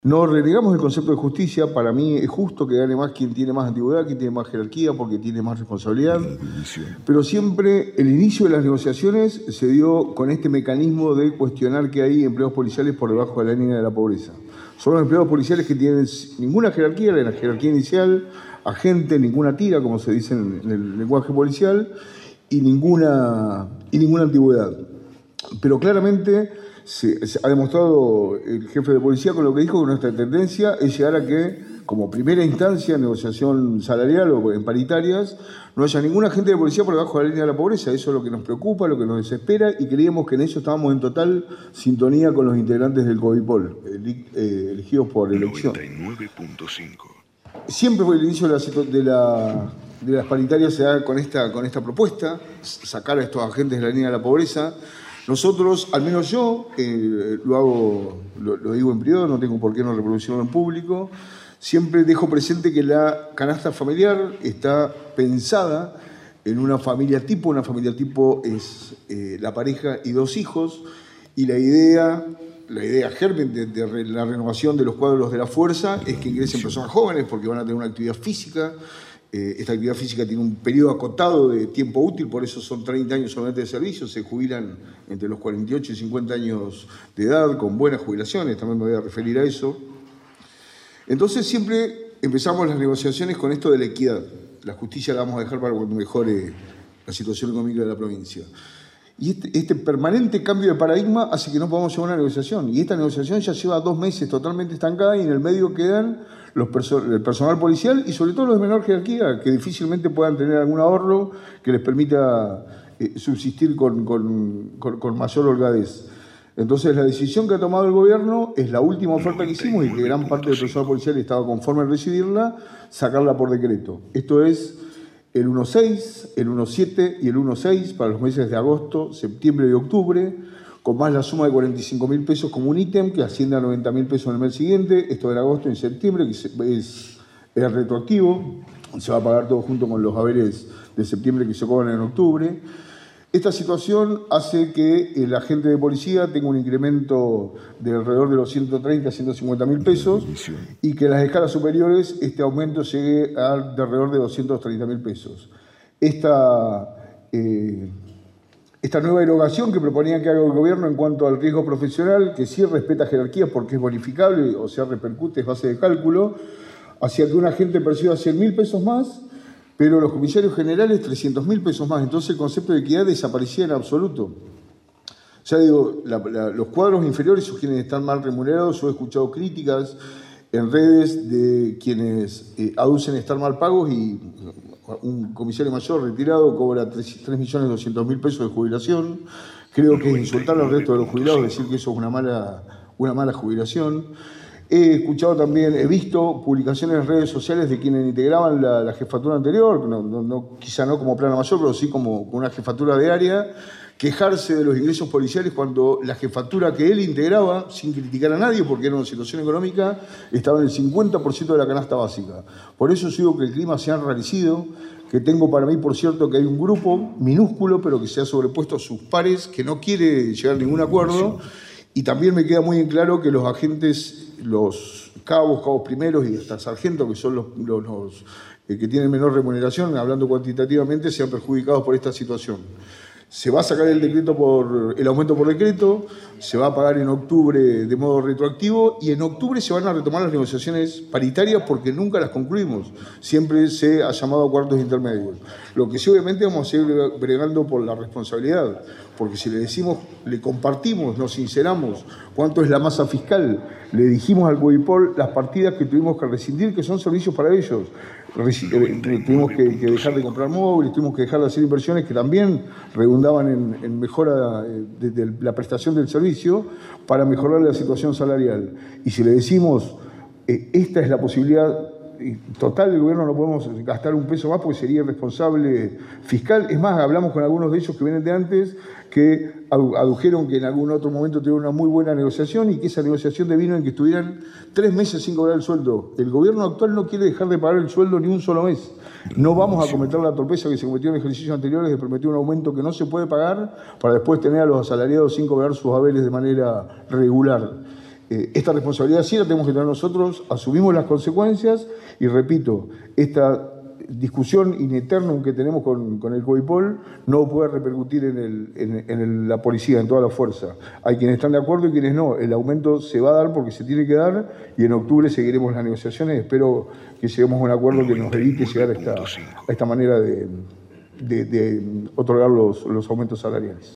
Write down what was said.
No renegamos el concepto de justicia. Para mí es justo que gane más quien tiene más antigüedad, quien tiene más jerarquía, porque tiene más responsabilidad. Pero siempre el inicio de las negociaciones se dio con este mecanismo de cuestionar que hay empleados policiales por debajo de la línea de la pobreza. Son los empleados policiales que tienen ninguna jerarquía, la jerarquía inicial, agente, ninguna tira, como se dice en el lenguaje policial, y ninguna antigüedad. Pero claramente se ha demostrado el jefe de policía con lo que dijo que nuestra tendencia es llegar a que, como primera instancia, negociación salarial o en paritarias, no haya ningún agente de policía por debajo de la línea de la pobreza. Eso es lo que nos preocupa, lo que nos desespera, y creíamos que en eso estábamos en total sintonía con los integrantes del CODIPOL, elegidos por elección. 99.5. Siempre fue el inicio de las paritarias, se da con esta propuesta, sacar a estos agentes de la línea de la pobreza. Nosotros, al menos yo, lo digo en privado, no tengo por qué no reproducirlo en público, siempre dejo presente que la canasta familiar está pensada en una familia tipo es la pareja y 2 hijos, y la idea germen de la renovación de los cuadros de la fuerza es que ingresen personas jóvenes porque van a tener una actividad física. Esta actividad física tiene un periodo acotado de tiempo útil, por eso son 30 años solamente de servicio, se jubilan entre los 48 y 50 años de edad, con buenas jubilaciones, también me voy a referir a eso. Entonces siempre empezamos las negociaciones con esto de la equidad. La justicia la vamos a dejar para cuando mejore la situación económica de la provincia. Y este permanente cambio de paradigma hace que no podamos llevar una negociación. Y esta negociación ya lleva 2 meses totalmente estancada, y en el medio quedan el personal policial y sobre todo los de menor jerarquía, que difícilmente puedan tener algún ahorro que les permita subsistir con mayor holgadez. Entonces la decisión que ha tomado el gobierno es la última oferta que hicimos, y que gran parte del personal policial estaba conforme en recibirla, sacarla por decreto. Esto es el 1.6, el 1.7 y el 1.6 para los meses de agosto, septiembre y octubre, con más la suma de 45.000 pesos como un ítem que asciende a 90.000 pesos en el mes siguiente. Esto en agosto y en septiembre, que es retroactivo, se va a pagar todo junto con los haberes de septiembre que se cobran en octubre. Esta situación hace que el agente de policía tenga un incremento de alrededor de los 130 a 150.000 pesos, y que en las escalas superiores este aumento llegue de alrededor de 230.000 pesos. Esta nueva erogación que proponían que haga el gobierno en cuanto al riesgo profesional, que sí respeta jerarquías porque es bonificable, o sea, repercute, es base de cálculo, hacía que un agente perciba 100.000 pesos más, pero los comisarios generales 300.000 pesos más. Entonces el concepto de equidad desaparecía en absoluto. Ya digo, los cuadros inferiores son quienes están mal remunerados. Yo he escuchado críticas en redes de quienes aducen estar mal pagos, y un comisario mayor retirado cobra 3.200.000 pesos de jubilación. Creo que es insultar al resto de los jubilados decir que eso es una mala jubilación. He visto publicaciones en redes sociales de quienes integraban la jefatura anterior, quizá no como plana mayor, pero sí como una jefatura de área, quejarse de los ingresos policiales cuando la jefatura que él integraba, sin criticar a nadie porque era una situación económica, estaba en el 50% de la canasta básica. Por eso yo digo que el clima se ha enrarecido, que tengo para mí, por cierto, que hay un grupo minúsculo, pero que se ha sobrepuesto a sus pares, que no quiere llegar a ningún acuerdo. Y también me queda muy en claro que los agentes, los cabos primeros y hasta sargentos, que son los que tienen menor remuneración, hablando cuantitativamente, sean perjudicados por esta situación. Se va a sacar el aumento por decreto, se va a pagar en octubre de modo retroactivo, y en octubre se van a retomar las negociaciones paritarias porque nunca las concluimos. Siempre se ha llamado a cuartos intermedios. Lo que sí, obviamente, vamos a seguir bregando por la responsabilidad, porque si le decimos, le compartimos, nos sinceramos cuánto es la masa fiscal, le dijimos al CODIPOL las partidas que tuvimos que rescindir, que son servicios para ellos. Tuvimos que dejar de comprar móviles, tuvimos que dejar de hacer inversiones que también redundaban en mejora de la prestación del servicio para mejorar la situación salarial. Y si le decimos, esta es la posibilidad total del gobierno, no podemos gastar un peso más porque sería irresponsable fiscal. Es más, hablamos con algunos de ellos que vienen de antes, que adujeron que en algún otro momento tuvieron una muy buena negociación, y que esa negociación devino en que estuvieran 3 meses sin cobrar el sueldo. El gobierno actual no quiere dejar de pagar el sueldo ni un solo mes. No vamos a cometer la torpeza que se cometió en ejercicios anteriores de permitir un aumento que no se puede pagar para después tener a los asalariados sin cobrar sus haberes de manera regular. esta responsabilidad sí la tenemos que tener nosotros, asumimos las consecuencias y repito, esta discusión in eternum que tenemos con el COIPOL no puede repercutir en la policía, en toda la fuerza. Hay quienes están de acuerdo y quienes no. El aumento se va a dar porque se tiene que dar y en octubre seguiremos las negociaciones. Espero que lleguemos a un acuerdo que nos evite llegar a esta manera de otorgar los aumentos salariales.